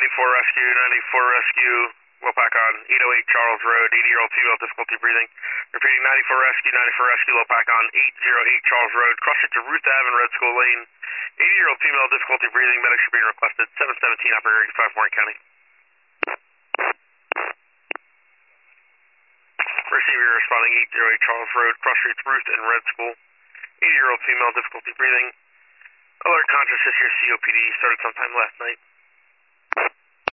Rescue, 94 Rescue, Lopac on 808 Charles Road, 80-year-old female, difficulty breathing. Repeating, 94 Rescue, Lopac on 808 Charles Road, cross street to Ruth Ave and Red School Lane. 80-year-old female, difficulty breathing, medics are being requested. 717 operator 5 Warren County. Receiver responding 808 Charles Road, cross streets Ruth and Red School. 80-year-old female, difficulty breathing. Alert conscious, history of COPD, started sometime last night.